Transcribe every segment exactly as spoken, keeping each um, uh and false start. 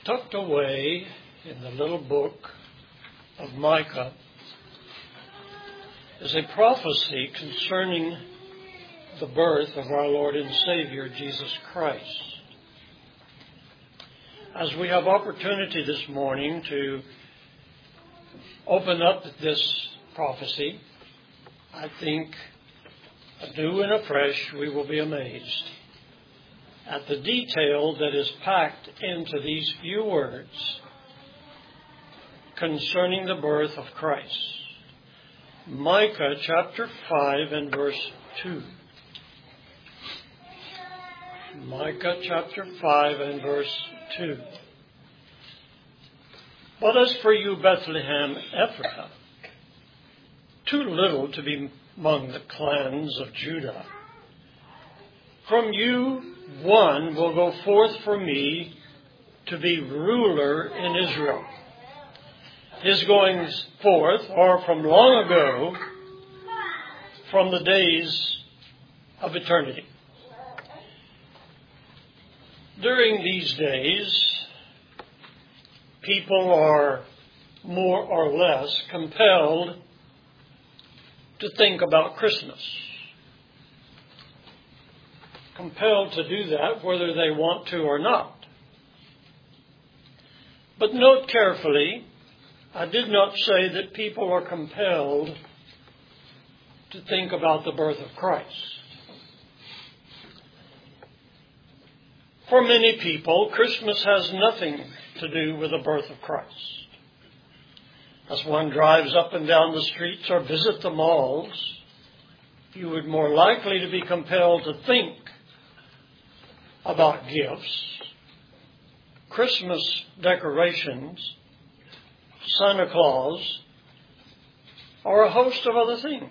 tucked away in the little book of Micah is a prophecy concerning the birth of our Lord and Savior, Jesus Christ. As we have opportunity this morning to open up this prophecy, I think anew and afresh we will be amazed at the detail that is packed into these few words concerning the birth of Christ. Micah chapter five and verse two. Micah chapter five and verse two. But as for you, Bethlehem Ephrathah, too little to be among the clans of Judah, from you one will go forth for me to be ruler in Israel. His goings forth are from long ago, from the days of eternity. During these days, people are more or less compelled to think about Christmas. Compelled to do that whether they want to or not. But note carefully, I did not say that people are compelled to think about the birth of Christ. For many people, Christmas has nothing to do with the birth of Christ. As one drives up and down the streets or visit the malls, you would more likely to be compelled to think about gifts, Christmas decorations, Santa Claus, or a host of other things.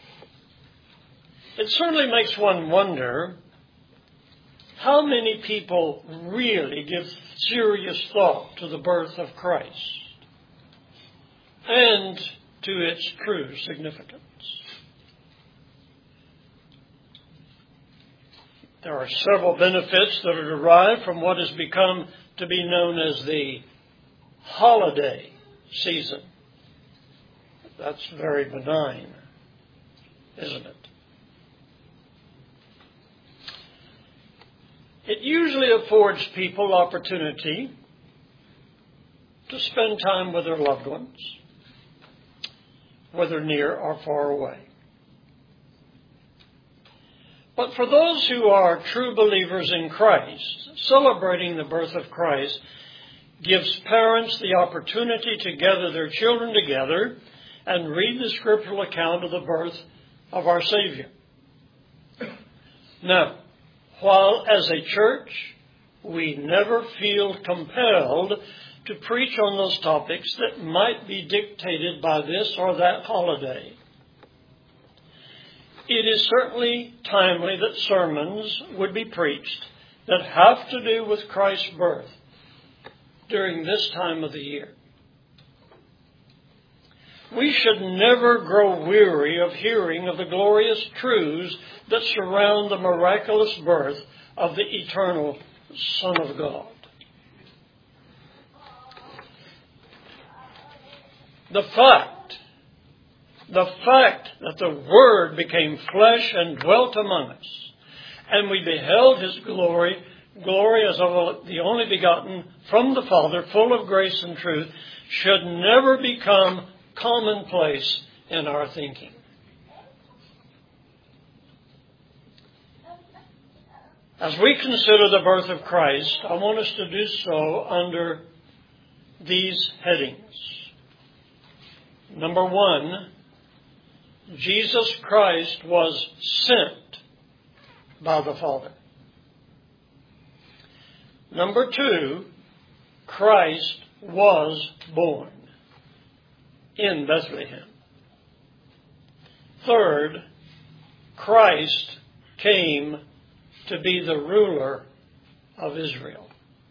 It certainly makes one wonder how many people really give serious thought to the birth of Christ and to its true significance. There are several benefits that are derived from what has become to be known as the holiday season. That's very benign, isn't it? It usually affords people opportunity to spend time with their loved ones, whether near or far away. But for those who are true believers in Christ, celebrating the birth of Christ gives parents the opportunity to gather their children together and read the scriptural account of the birth of our Savior. Now, while as a church we never feel compelled to preach on those topics that might be dictated by this or that holiday, it is certainly timely that sermons would be preached that have to do with Christ's birth during this time of the year. We should never grow weary of hearing of the glorious truths that surround the miraculous birth of the eternal Son of God. The fact, the fact that the Word became flesh and dwelt among us, and we beheld His glory, glory as of the only begotten from the Father, full of grace and truth, should never become commonplace in our thinking. As we consider the birth of Christ, I want us to do so under these headings. Number one, Jesus Christ was sent by the Father. Number two, Christ was born in Bethlehem. Third, Christ came to be the ruler of Israel.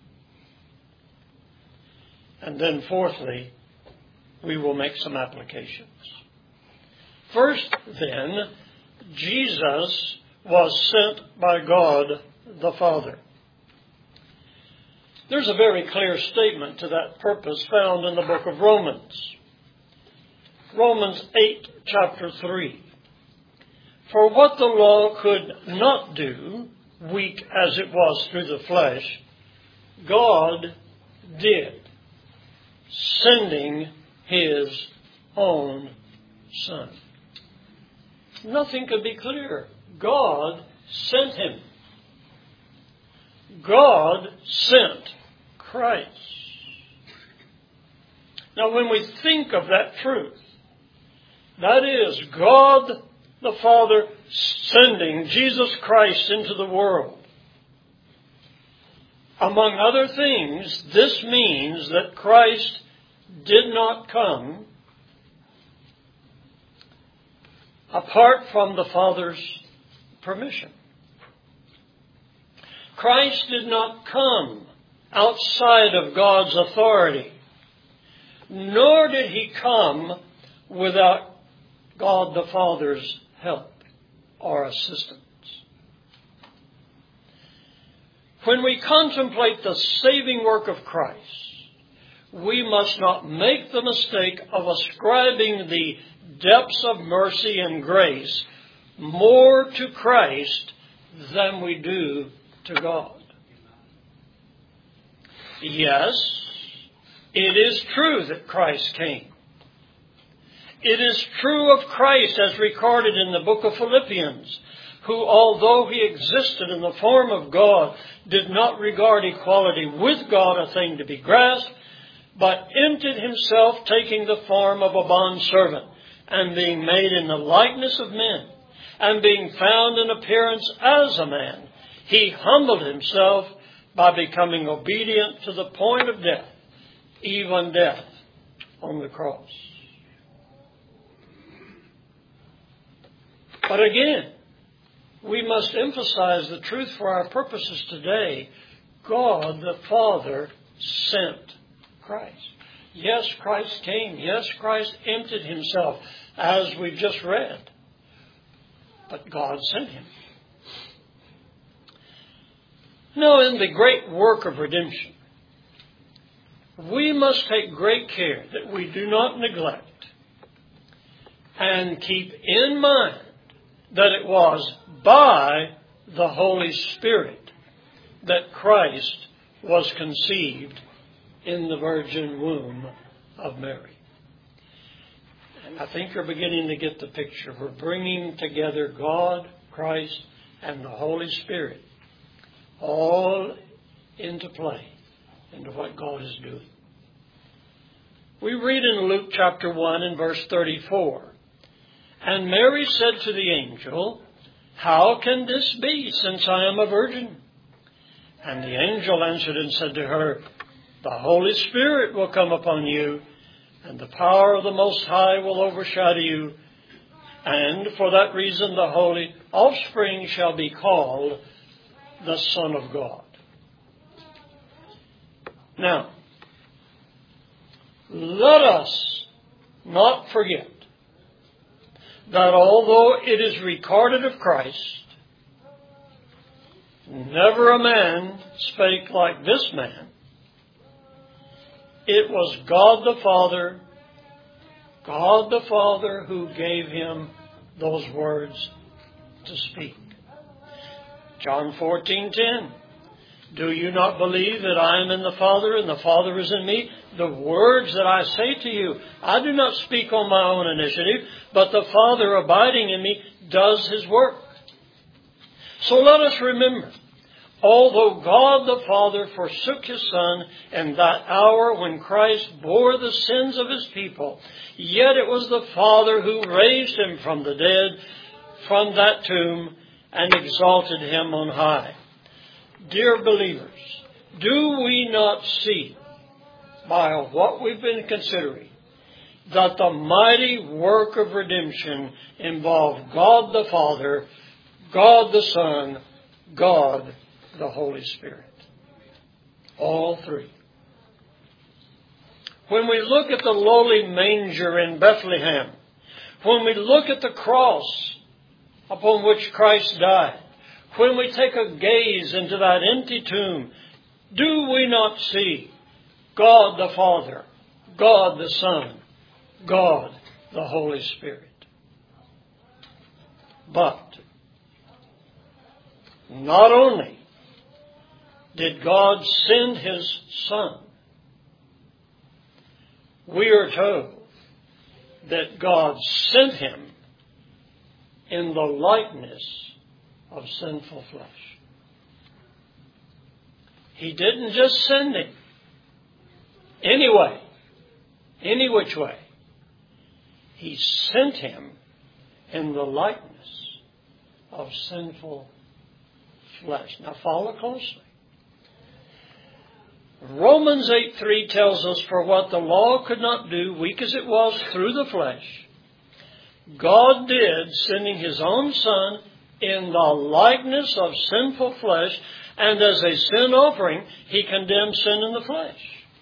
And then fourthly, we will make some applications. First, then, Jesus was sent by God the Father. There's a very clear statement to that purpose found in the book of Romans. Romans eight, chapter three. For what the law could not do, weak as it was through the flesh, God did, sending His own Son. Nothing could be clearer. God sent Him. God sent Christ. Now, when we think of that truth, that is God the Father sending Jesus Christ into the world. Among other things, this means that Christ did not come apart from the Father's permission. Christ did not come outside of God's authority, nor did He come without God the Father's help or assistance. When we contemplate the saving work of Christ, we must not make the mistake of ascribing the depths of mercy and grace more to Christ than we do to God. Yes, it is true that Christ came. It is true of Christ as recorded in the book of Philippians, who, although He existed in the form of God, did not regard equality with God a thing to be grasped, but emptied Himself, taking the form of a bondservant, and being made in the likeness of men, and being found in appearance as a man, He humbled Himself by becoming obedient to the point of death, even death on the cross. But again, we must emphasize the truth for our purposes today. God the Father sent Christ. Yes, Christ came. Yes, Christ emptied Himself, as we've just read. But God sent Him. Now, in the great work of redemption, we must take great care that we do not neglect and keep in mind that it was by the Holy Spirit that Christ was conceived in the virgin womb of Mary. And I think you're beginning to get the picture. We're bringing together God, Christ, and the Holy Spirit all into play, into what God is doing. We read in Luke chapter one and verse thirty-four, and Mary said to the angel, how can this be, since I am a virgin? And the angel answered and said to her, the Holy Spirit will come upon you, and the power of the Most High will overshadow you. And for that reason the holy offspring shall be called the Son of God. Now, let us not forget that although it is recorded of Christ, never a man spake like this man. It was God the Father, God the Father who gave Him those words to speak. John fourteen ten. Do you not believe that I am in the Father and the Father is in me? The words that I say to you, I do not speak on my own initiative, but the Father abiding in me does His work. So let us remember, although God the Father forsook His Son in that hour when Christ bore the sins of His people, yet it was the Father who raised Him from the dead, from that tomb, and exalted Him on high. Dear believers, do we not see, by what we've been considering, that the mighty work of redemption involved God the Father, God the Son, God the Holy Spirit? All three. When we look at the lowly manger in Bethlehem, when we look at the cross upon which Christ died, when we take a gaze into that empty tomb, Do we not see God the Father, God the Son, God the Holy Spirit? But not only did God send His Son, we are told that God sent Him in the likeness of sinful flesh. He didn't just send Him anyway, any which way. He sent Him in the likeness of sinful flesh. Now follow closely. Romans eight three tells us, for what the law could not do, weak as it was through the flesh, God did, sending His own Son in the likeness of sinful flesh, and as a sin offering, He condemned sin in the flesh.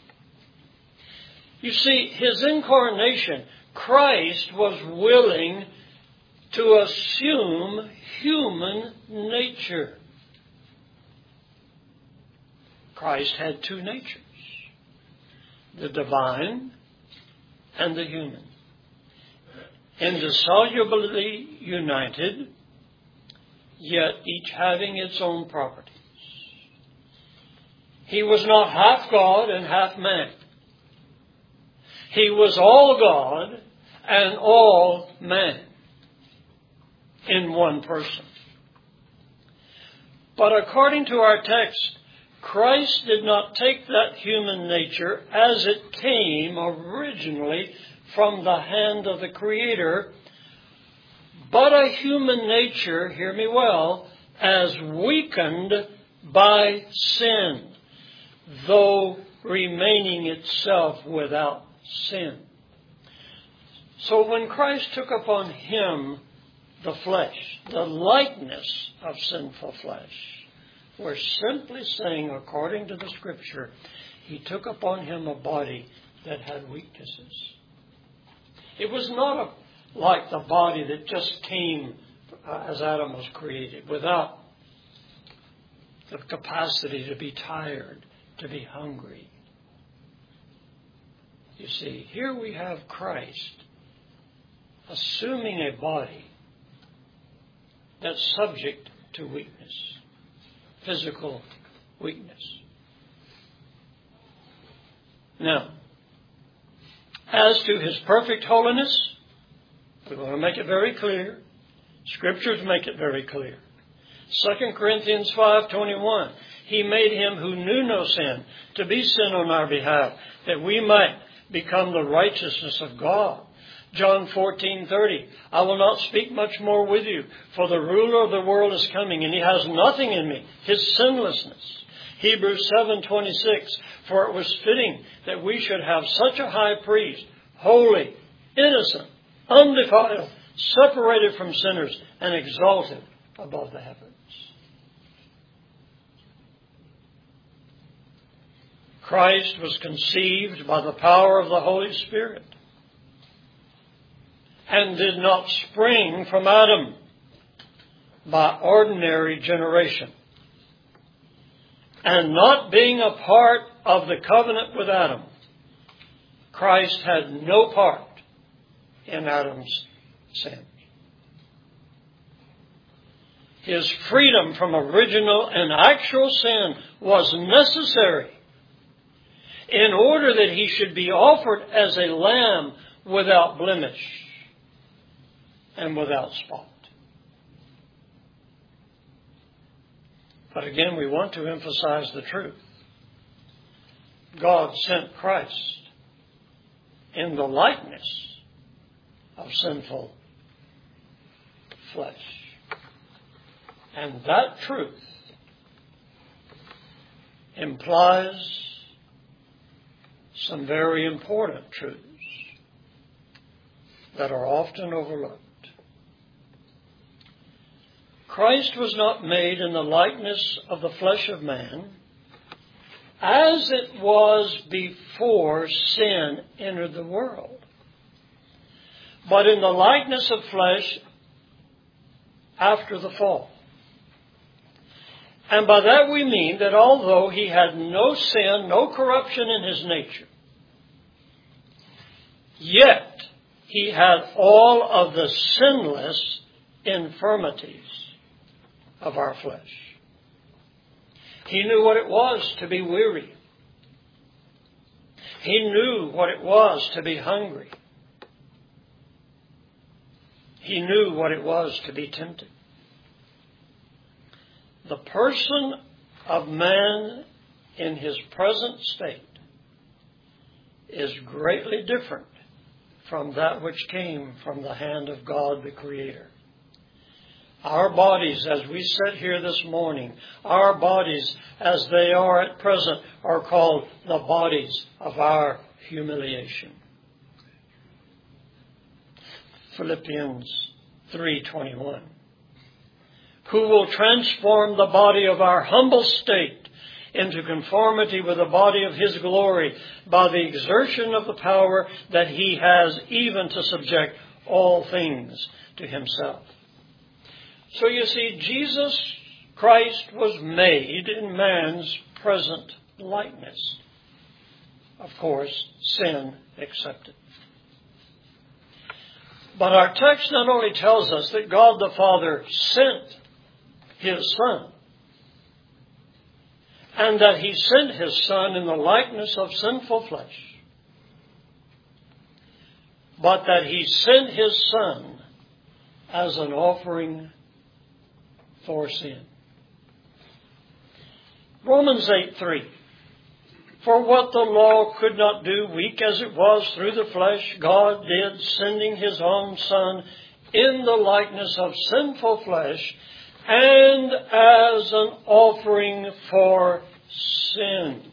You see, His incarnation, Christ was willing to assume human nature. Christ had two natures, the divine and the human, indissolubly united, yet each having its own properties. He was not half God and half man. He was all God and all man in one person. But according to our text, Christ did not take that human nature as it came originally from the hand of the Creator, but a human nature, hear me well, as weakened by sin, though remaining itself without sin. So when Christ took upon Him the flesh, the likeness of sinful flesh, we're simply saying, according to the Scripture, He took upon Him a body that had weaknesses. It was not a, like the body that just came uh, as Adam was created, without the capacity to be tired, to be hungry. You see, here we have Christ assuming a body that's subject to weakness, physical weakness. Now, as to His perfect holiness, we want to make it very clear. Scriptures make it very clear. Second Corinthians five twenty-one, He made Him who knew no sin to be sin on our behalf, that we might become the righteousness of God. John fourteen thirty, I will not speak much more with you, for the ruler of the world is coming, and he has nothing in me, his sinlessness. Hebrews seven twenty-six, for it was fitting that we should have such a high priest, holy, innocent, undefiled, separated from sinners, and exalted above the heavens. Christ was conceived by the power of the Holy Spirit and did not spring from Adam by ordinary generation. And not being a part of the covenant with Adam, Christ had no part in Adam's sin. His freedom from original and actual sin was necessary in order that He should be offered as a lamb without blemish and without spot. But again, we want to emphasize the truth. God sent Christ in the likeness of sinful flesh. And that truth implies some very important truths that are often overlooked. Christ was not made in the likeness of the flesh of man as it was before sin entered the world, but in the likeness of flesh after the fall. And by that we mean that although he had no sin, no corruption in his nature, yet he had all of the sinless infirmities of our flesh. He knew what it was to be weary. He knew what it was to be hungry. He knew what it was to be tempted. The person of man in his present state is greatly different from that which came from the hand of God the Creator. Our bodies, as we sit here this morning, our bodies as they are at present are called the bodies of our humiliation. Philippians three twenty-one. Who will transform the body of our humble state into conformity with the body of His glory by the exertion of the power that He has even to subject all things to Himself. So you see, Jesus Christ was made in man's present likeness. Of course, sin excepted. But our text not only tells us that God the Father sent His Son, and that He sent His Son in the likeness of sinful flesh, but that He sent His Son as an offering for sin. Romans eight three. For what the law could not do, weak as it was through the flesh, God did, sending His own Son in the likeness of sinful flesh, and as an offering for sin.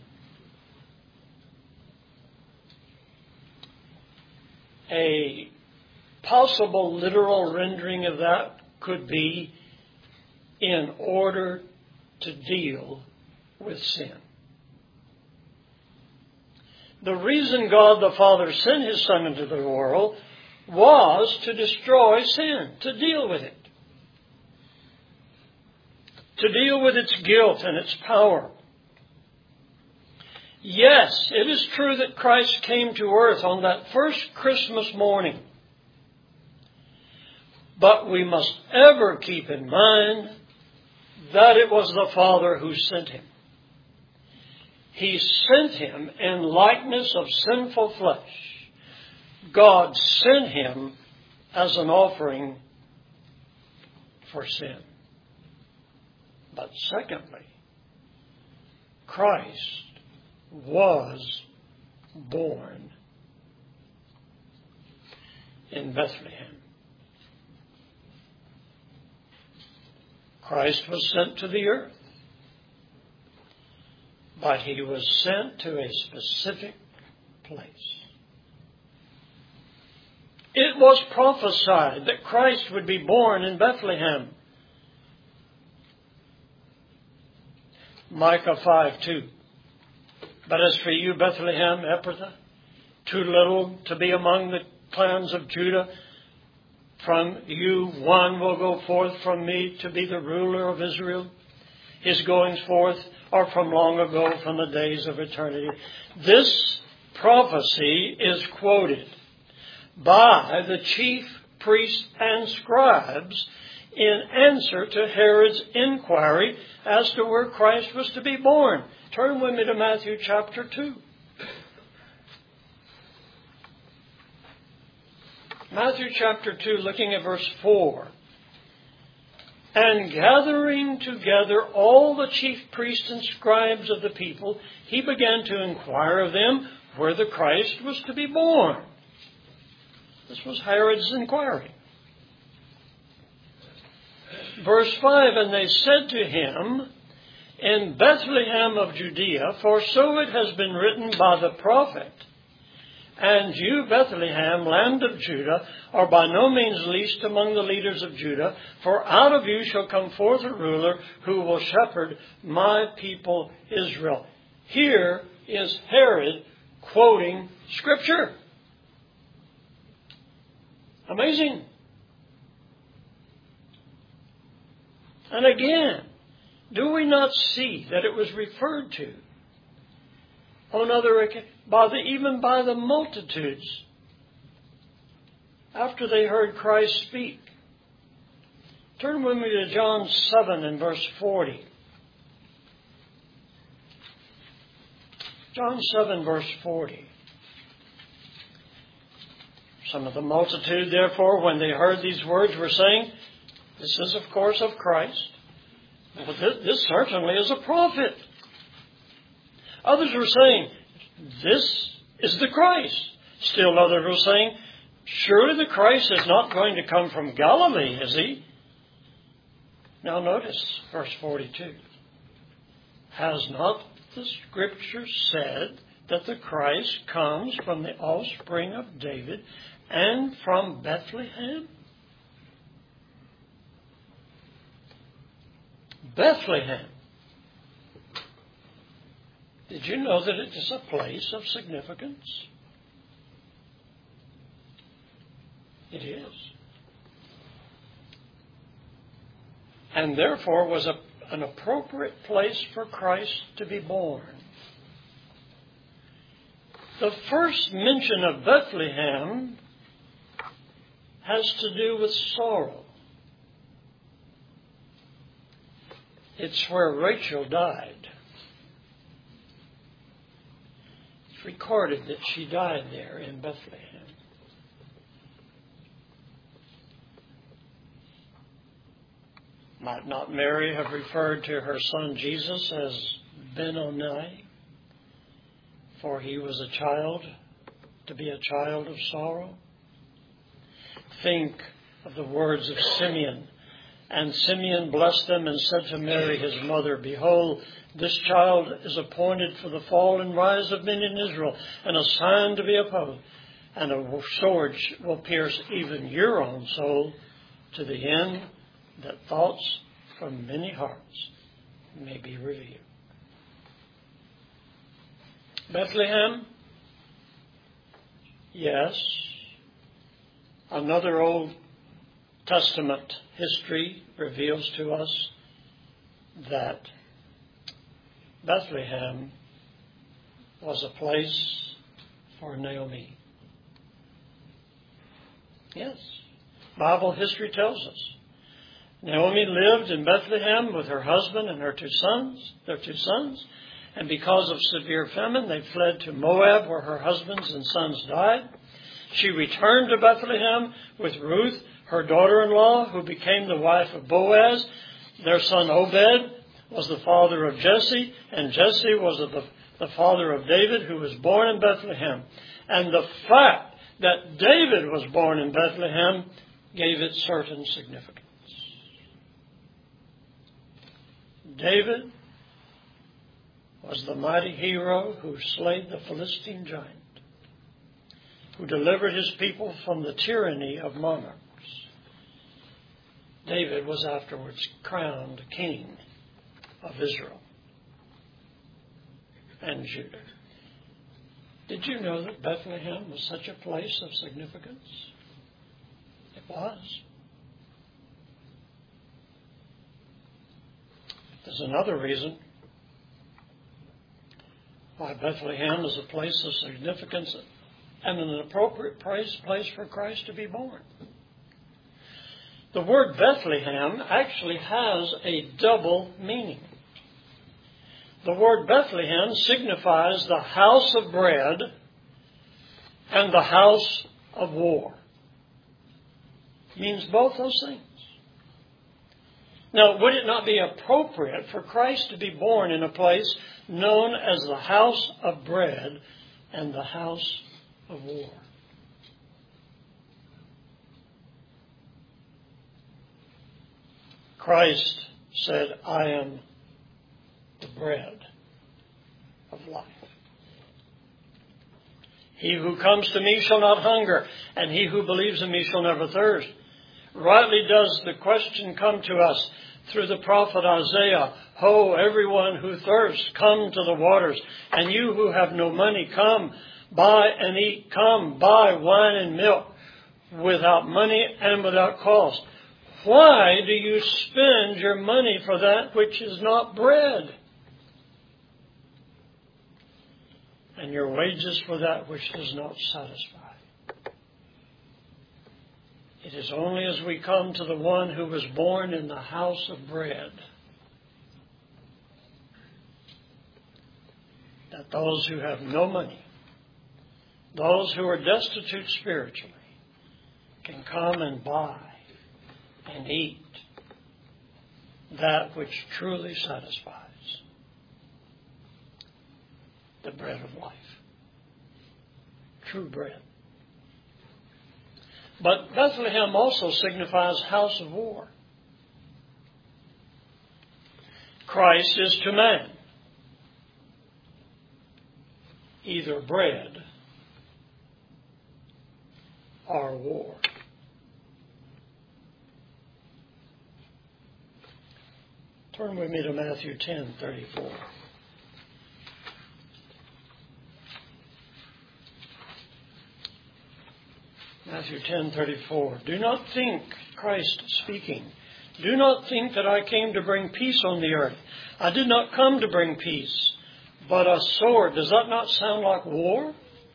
A possible literal rendering of that could be in order to deal with sin. The reason God the Father sent His Son into the world was to destroy sin, to deal with it. To deal with its guilt and its power. Yes, it is true that Christ came to earth on that first Christmas morning. But we must ever keep in mind that it was the Father who sent Him. He sent Him in likeness of sinful flesh. God sent Him as an offering for sin. But secondly, Christ was born in Bethlehem. Christ was sent to the earth, but He was sent to a specific place. It was prophesied that Christ would be born in Bethlehem. Micah five two. But as for you, Bethlehem Ephrathah, too little to be among the clans of Judah, from you one will go forth from me to be the ruler of Israel. His goings forth are from long ago, from the days of eternity. This prophecy is quoted by the chief priests and scribes in answer to Herod's inquiry as to where Christ was to be born. Turn with me to Matthew chapter two. Matthew chapter two, looking at verse four. And gathering together all the chief priests and scribes of the people, He began to inquire of them where the Christ was to be born. This was Herod's inquiry. Verse five, and they said to him, in Bethlehem of Judea, for so it has been written by the prophet, and you, Bethlehem, land of Judah, are by no means least among the leaders of Judah, for out of you shall come forth a ruler who will shepherd my people Israel. Here is Herod quoting Scripture. Amazing. And again, Do we not see that it was referred to on other occasions, by the, even by the multitudes, after they heard Christ speak? Turn with me to John seven and verse forty. John seven, verse forty. Some of the multitude, therefore, when they heard these words, were saying, this is, of course, of Christ. Well, this, this certainly is a prophet. Others were saying, this is the Christ. Still others were saying, surely the Christ is not going to come from Galilee, is he? Now notice verse forty-two. Has not the Scripture said that the Christ comes from the offspring of David and from Bethlehem? Bethlehem. Did you know that it is a place of significance? It is. And therefore was a, an appropriate place for Christ to be born. The first mention of Bethlehem has to do with sorrow. It's where Rachel died. It's recorded that she died there in Bethlehem. Might not Mary have referred to her son Jesus as Ben-Oni, for he was a child, to be a child of sorrow? Think of the words of Simeon. And Simeon blessed them and said to Mary his mother, behold, this child is appointed for the fall and rise of many in Israel, and a sign to be opposed. And a sword will pierce even your own soul, to the end that thoughts from many hearts may be revealed. Bethlehem? Yes. Another Old Testament history reveals to us that Bethlehem was a place for Naomi. Yes. Bible history tells us. Naomi lived in Bethlehem with her husband and her two sons, their two sons, and because of severe famine, they fled to Moab, where her husbands and sons died. She returned to Bethlehem with Ruth, her daughter-in-law, who became the wife of Boaz. Their son Obed was the father of Jesse, and Jesse was the, the father of David, who was born in Bethlehem. And the fact that David was born in Bethlehem gave it certain significance. David was the mighty hero who slayed the Philistine giant, who delivered his people from the tyranny of monarchs. David was afterwards crowned king of Israel and Judah. Did you know that Bethlehem was such a place of significance? It was. There's another reason why Bethlehem is a place of significance and an appropriate place, place for Christ to be born. The word Bethlehem actually has a double meaning. The word Bethlehem signifies the house of bread and the house of war. It means both those things. Now, would it not be appropriate for Christ to be born in a place known as the house of bread and the house of war? Christ said, I am the bread of life. He who comes to me shall not hunger, and he who believes in me shall never thirst. Rightly does the question come to us through the prophet Isaiah, Ho, everyone who thirsts, come to the waters, and you who have no money, come, buy and eat, come, buy wine and milk, without money and without cost. Why do you spend your money for that which is not bread, and your wages for that which does not satisfy? It is only as we come to the one who was born in the house of bread that those who have no money, those who are destitute spiritually, can come and buy and eat that which truly satisfies, the bread of life, true bread. But Bethlehem also signifies house of war. Christ is to man either bread or war. Turn with me to Matthew ten thirty-four. Matthew ten thirty-four. Do not think, Christ speaking, do not think that I came to bring peace on the earth. I did not come to bring peace, but a sword. Does that not sound like war?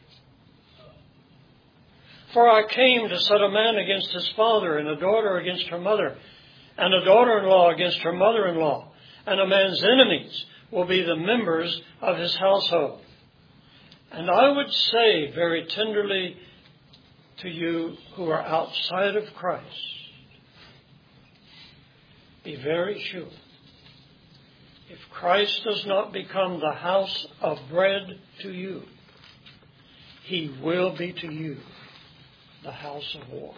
For I came to set a man against his father, and a daughter against her mother, and a daughter-in-law against her mother-in-law. And a man's enemies will be the members of his household. And I would say very tenderly to you who are outside of Christ, be very sure, if Christ does not become the house of bread to you, he will be to you the house of war.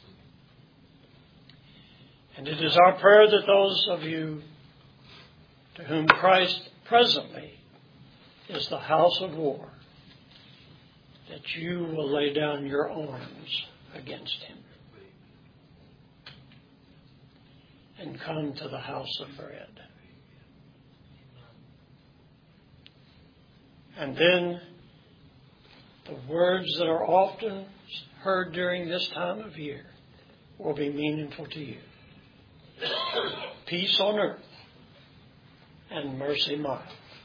And it is our prayer that those of you to whom Christ presently is the house of war, that you will lay down your arms against him and come to the house of bread. And then the words that are often heard during this time of year will be meaningful to you. Peace on earth and mercy mild.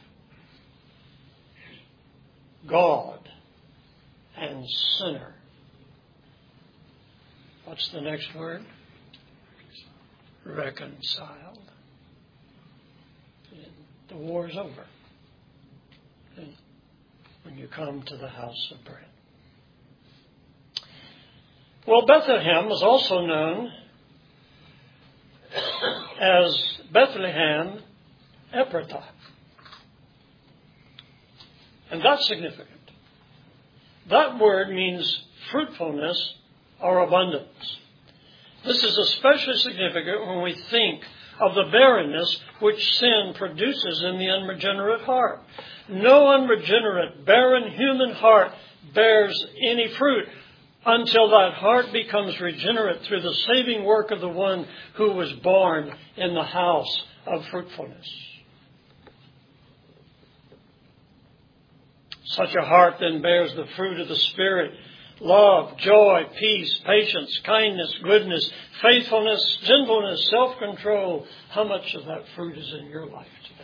God and sinner. What's the next word? Reconciled. And the war is over. And when you come to the house of bread. Well, Bethlehem was also known as Bethlehem Ephrathah. And that's significant. That word means fruitfulness or abundance. This is especially significant when we think of the barrenness which sin produces in the unregenerate heart. No unregenerate, barren human heart bears any fruit until that heart becomes regenerate through the saving work of the one who was born in the house of fruitfulness. Such a heart then bears the fruit of the Spirit: love, joy, peace, patience, kindness, goodness, faithfulness, gentleness, self-control. How much of that fruit is in your life today?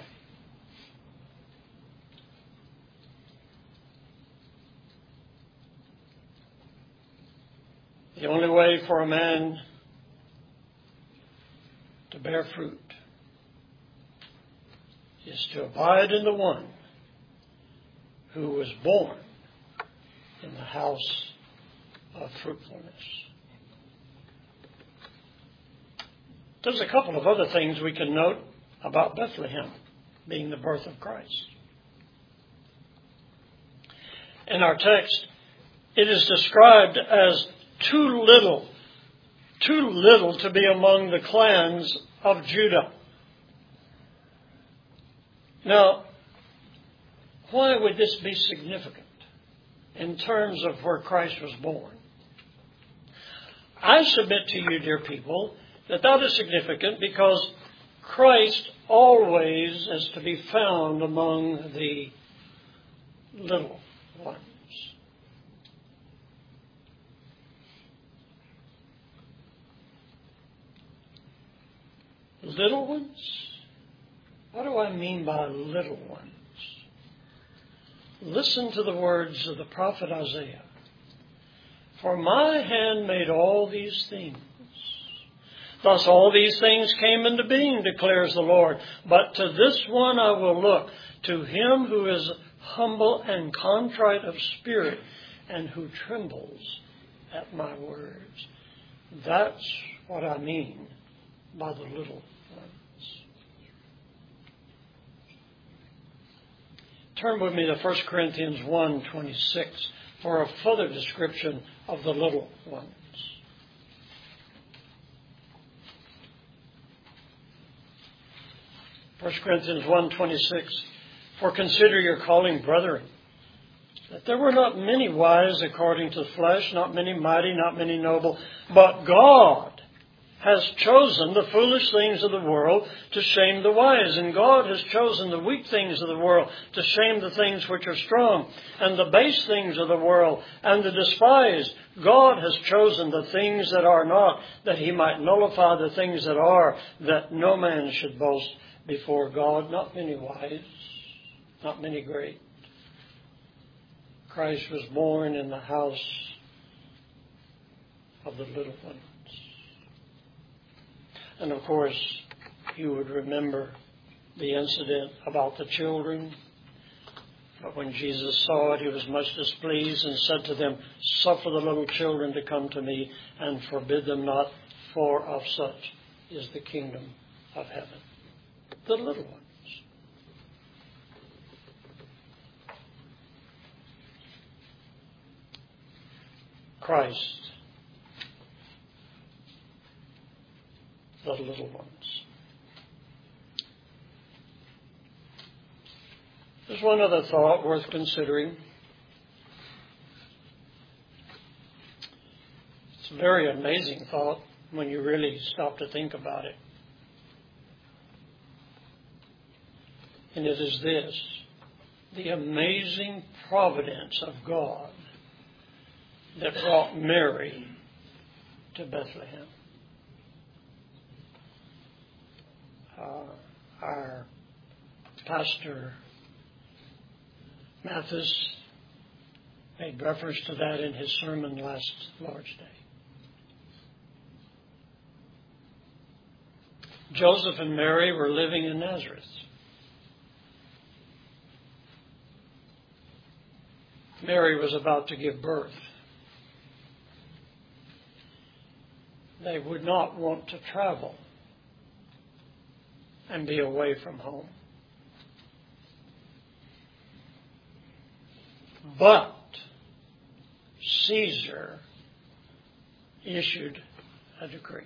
The only way for a man to bear fruit is to abide in the one who was born in the house of fruitfulness. There's a couple of other things we can note about Bethlehem being the birth of Christ. In our text, it is described as too little, too little to be among the clans of Judah. Now, why would this be significant in terms of where Christ was born? I submit to you, dear people, that that is significant because Christ always is to be found among the little ones. Little ones? What do I mean by little ones? Listen to the words of the prophet Isaiah. For my hand made all these things. Thus all these things came into being, declares the Lord. But to this one I will look, to him who is humble and contrite of spirit, and who trembles at my words. That's what I mean by the little ones. Turn with me to First Corinthians one twenty-six for a further description of the little ones. First Corinthians one twenty-six, for consider your calling, brethren, that there were not many wise according to the flesh, not many mighty, not many noble, but God has chosen the foolish things of the world to shame the wise. And God has chosen the weak things of the world to shame the things which are strong. And the base things of the world and the despised. God has chosen the things that are not, that he might nullify the things that are, that no man should boast before God. Not many wise, not many great. Christ was born in the house of the little ones. And of course, you would remember the incident about the children. But when Jesus saw it, he was much displeased and said to them, suffer the little children to come to me and forbid them not, for of such is the kingdom of heaven. The little ones. Christ, the little ones. There's one other thought worth considering. It's a very amazing thought when you really stop to think about it. And it is this: the amazing providence of God that brought Mary to Bethlehem. Uh, our pastor Mathis made reference to that in his sermon last Lord's Day. Joseph and Mary were living in Nazareth. Mary was about to give birth. They would not want to travel and be away from home. But Caesar issued a decree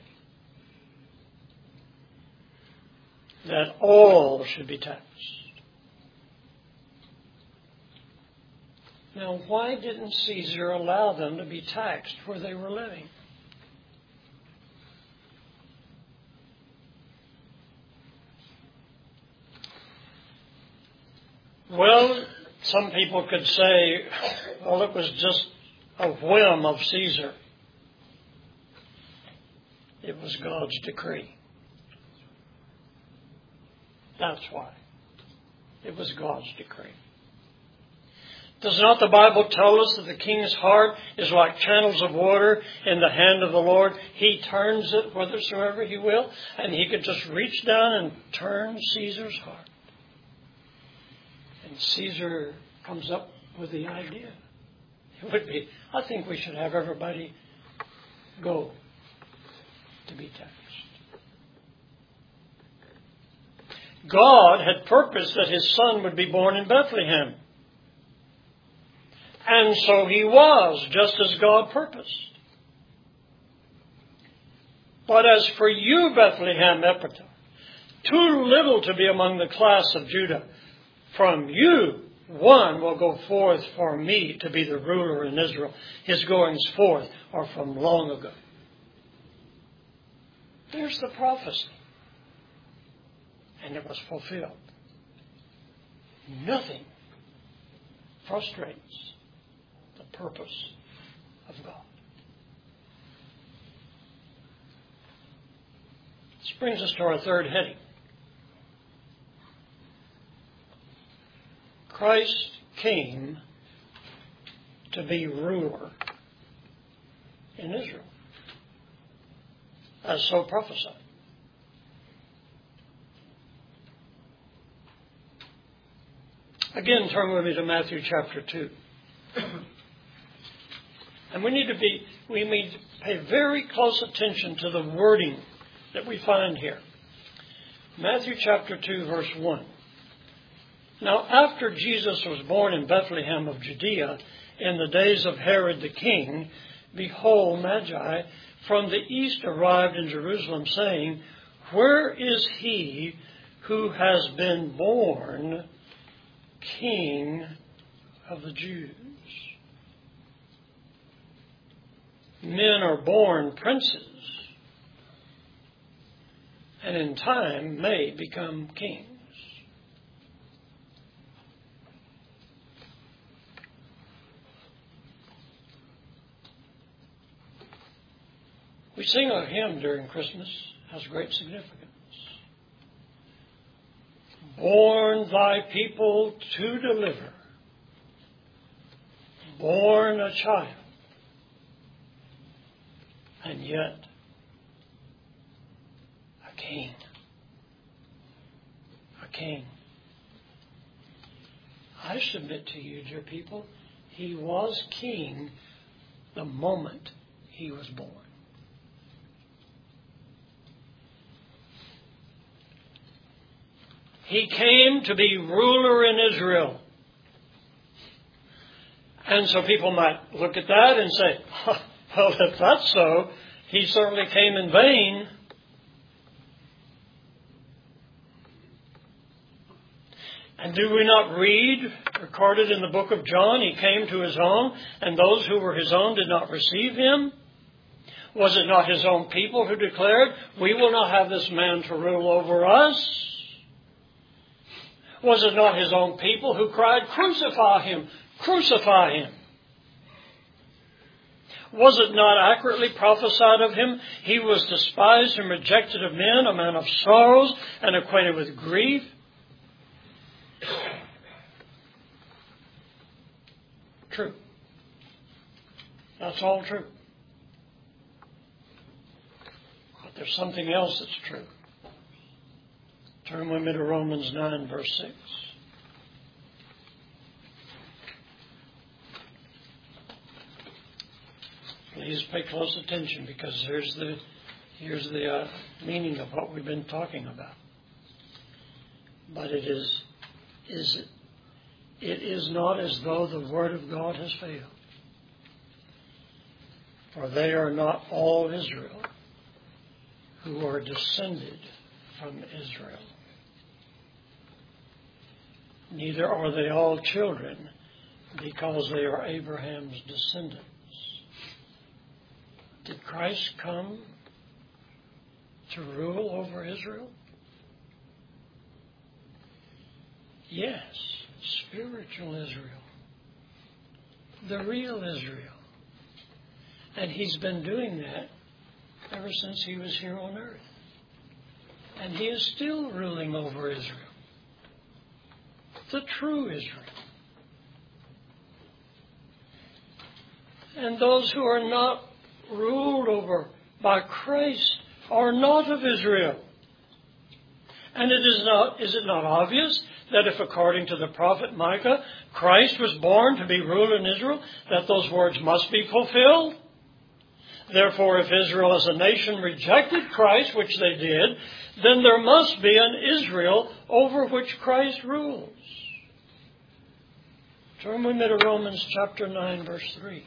that all should be taxed. Now, why didn't Caesar allow them to be taxed where they were living? Well, some people could say, well, it was just a whim of Caesar. It was God's decree. That's why. It was God's decree. Does not the Bible tell us that the king's heart is like channels of water in the hand of the Lord? He turns it whithersoever he will, and he could just reach down and turn Caesar's heart. And Caesar comes up with the idea. It would be, I think we should have everybody go to be taxed. God had purposed that his son would be born in Bethlehem. And so he was, just as God purposed. But as for you, Bethlehem Ephratah, too little to be among the class of Judah, from you one will go forth for me to be the ruler in Israel. His goings forth are from long ago. There's the prophecy. And it was fulfilled. Nothing frustrates the purpose of God. Let's Brings us to our third heading. Christ came to be ruler in Israel, as so prophesied. Again, turn with me to Matthew chapter two. And we need to be, we need to pay very close attention to the wording that we find here. Matthew chapter two, verse one. Now, after Jesus was born in Bethlehem of Judea, in the days of Herod the king, behold, Magi from the east arrived in Jerusalem, saying, Where is he who has been born King of the Jews? Men are born princes, and in time may become kings. We sing a hymn during Christmas, has great significance. Born thy people to deliver, born a child, and yet a king. A king. I submit to you, dear people, he was king the moment he was born. He came to be ruler in Israel. And so people might look at that and say, well, if that's so, he certainly came in vain. And do we not read, recorded in the book of John, he came to his own, and those who were his own did not receive him? Was it not his own people who declared, we will not have this man to rule over us? Was it not his own people who cried, crucify him, crucify him? Was it not accurately prophesied of him? He was despised and rejected of men, a man of sorrows and acquainted with grief. True. That's all true. But there's something else that's true. Turn with me to Romans nine, verse six. Please pay close attention, because here's the, here's the uh, meaning of what we've been talking about. But it is, is it, it is not as though the word of God has failed. For they are not all Israel who are descended from Israel. Neither are they all children, because they are Abraham's descendants. Did Christ come to rule over Israel? Yes, spiritual Israel. The real Israel. And he's been doing that ever since he was here on earth. And he is still ruling over Israel. The true Israel. And those who are not ruled over by Christ are not of Israel. And it is not, is it not obvious that if, according to the prophet Micah, Christ was born to be ruler in Israel, that those words must be fulfilled? Therefore, if Israel as a nation rejected Christ, which they did, then there must be an Israel over which Christ rules. Turn with me to Romans chapter nine, verse three.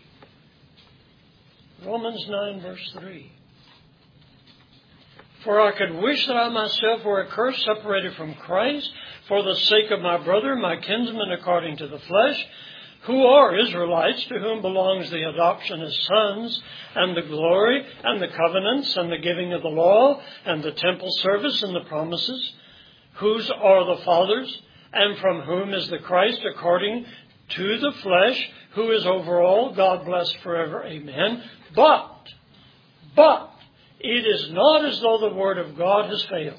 Romans nine, verse three. For I could wish that I myself were accursed, separated from Christ, for the sake of my brother, my kinsman according to the flesh, who are Israelites, to whom belongs the adoption as sons, and the glory, and the covenants, and the giving of the law, and the temple service, and the promises, whose are the fathers, and from whom is the Christ according to the flesh, who is over all, God blessed forever, amen. But, but, It is not as though the word of God has failed,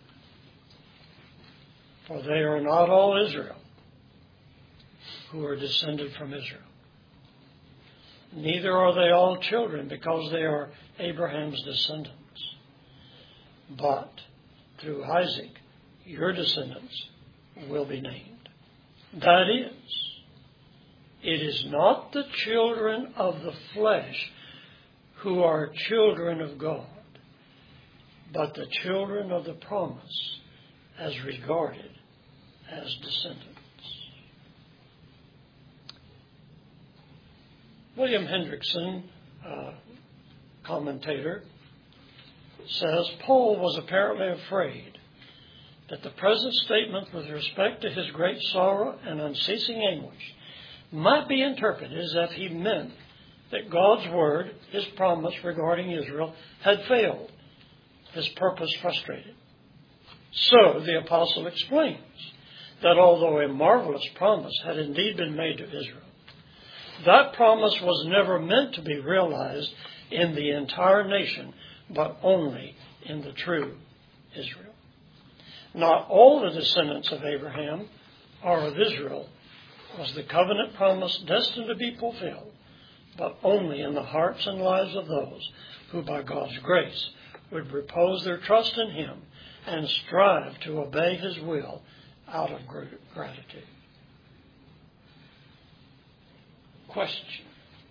for they are not all Israel who are descended from Israel. Neither are they all children, because they are Abraham's descendants. But through Isaac, your descendants will be named. That is, it is not the children of the flesh who are children of God, but the children of the promise as regarded as descendants. William Hendrickson, uh, commentator, says Paul was apparently afraid that the present statement with respect to his great sorrow and unceasing anguish might be interpreted as if he meant that God's word, his promise regarding Israel, had failed, his purpose frustrated. So the apostle explains that although a marvelous promise had indeed been made to Israel, that promise was never meant to be realized in the entire nation, but only in the true Israel. Not all the descendants of Abraham or of Israel was the covenant promise destined to be fulfilled, but only in the hearts and lives of those who by God's grace would repose their trust in Him and strive to obey His will out of gratitude. Question: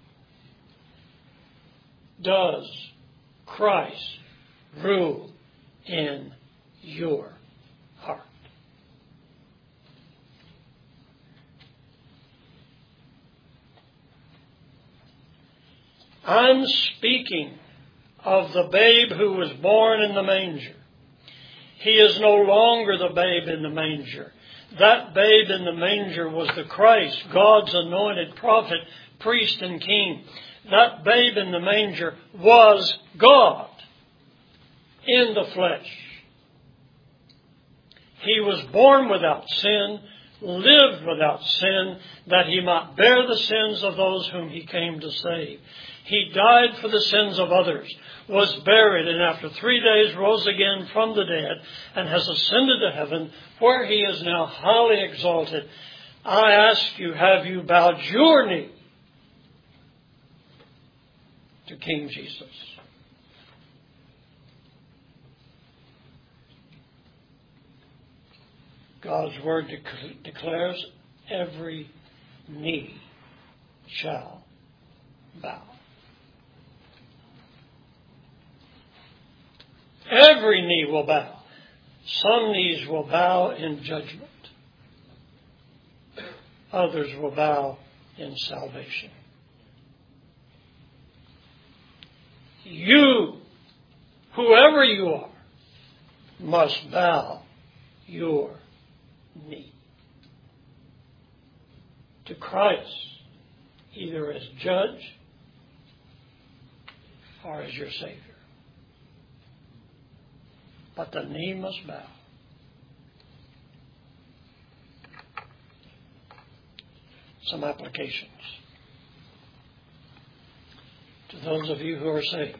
does Christ rule in your heart? I'm speaking of the babe who was born in the manger. He is no longer the babe in the manger. That babe in the manger was the Christ, God's anointed prophet, priest, and king. That babe in the manger was God in the flesh. He was born without sin, lived without sin, that He might bear the sins of those whom He came to save. He died for the sins of others, was buried, and after three days rose again from the dead, and has ascended to heaven, where He is now highly exalted. I ask you, have you bowed your knee to King Jesus? God's word dec- declares every knee shall bow. Every knee will bow. Some knees will bow in judgment. Others will bow in salvation. You, whoever you are, must bow your knee to Christ, either as judge or as your Savior. But the knee must bow. Some applications to those of you who are saved.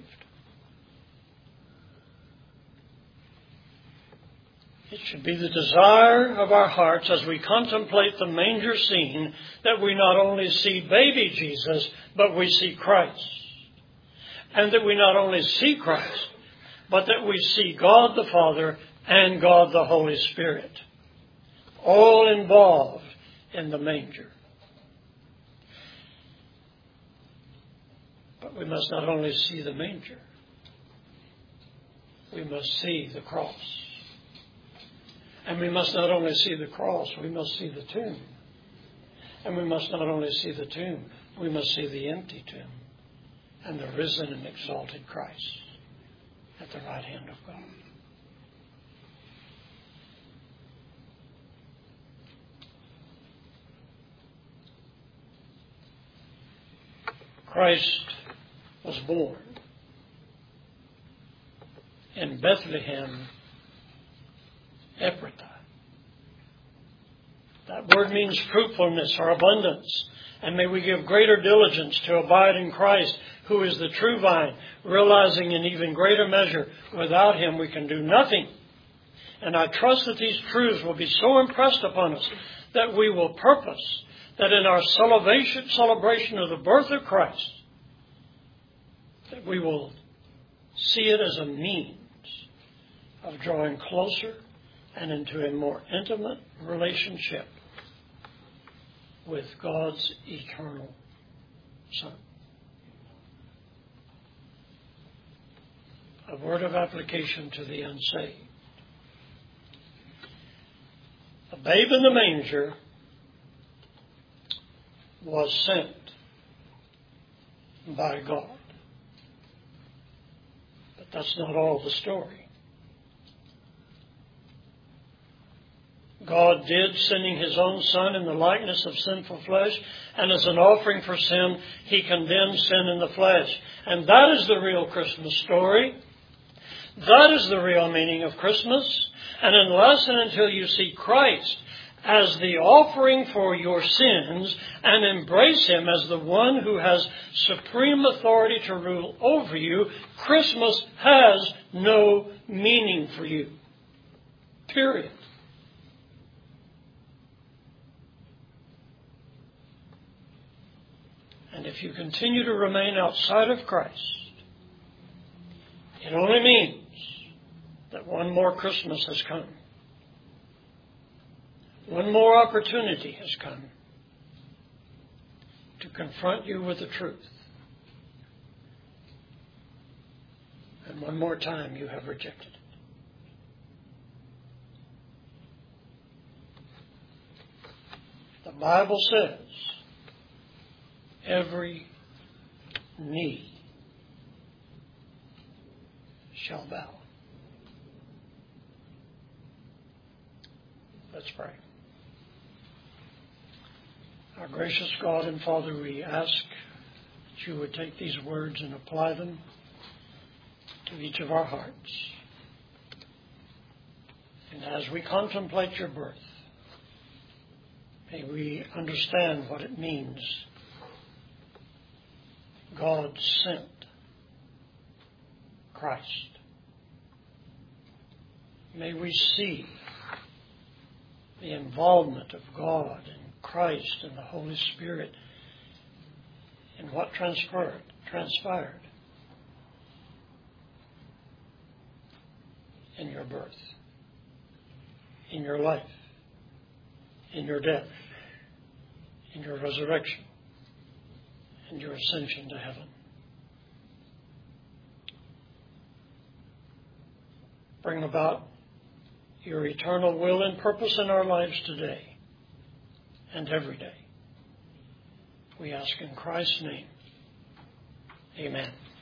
It should be the desire of our hearts as we contemplate the manger scene that we not only see baby Jesus, but we see Christ. And that we not only see Christ, but that we see God the Father and God the Holy Spirit, all involved in the manger. But we must not only see the manger, we must see the cross. And we must not only see the cross, we must see the tomb. And we must not only see the tomb, we must see the empty tomb and the risen and exalted Christ at the right hand of God. Christ was born in Bethlehem, Ephrathah. That word means fruitfulness or abundance. And may we give greater diligence to abide in Christ, who is the true vine, realizing in even greater measure, without Him we can do nothing. And I trust that these truths will be so impressed upon us that we will purpose that in our celebration, celebration of the birth of Christ, that we will see it as a means of drawing closer and into a more intimate relationship with God's eternal Son. A word of application to the unsaved. A babe in the manger was sent by God. But that's not all the story. God did, sending His own Son in the likeness of sinful flesh, and as an offering for sin, He condemned sin in the flesh. And that is the real Christmas story. That is the real meaning of Christmas. And unless and until you see Christ as the offering for your sins and embrace Him as the one who has supreme authority to rule over you, Christmas has no meaning for you. Period. And if you continue to remain outside of Christ, it only means that one more Christmas has come. One more opportunity has come to confront you with the truth. And one more time you have rejected it. The Bible says, every knee shall bow. Let's pray. Our gracious God and Father, we ask that you would take these words and apply them to each of our hearts. And as we contemplate your birth, may we understand what it means. God sent Christ. May we see the involvement of God and Christ and the Holy Spirit in what transpired, transpired in your birth, in your life, in your death, in your resurrection, and your ascension to heaven. Bring about your eternal will and purpose in our lives today and every day. We ask in Christ's name. Amen.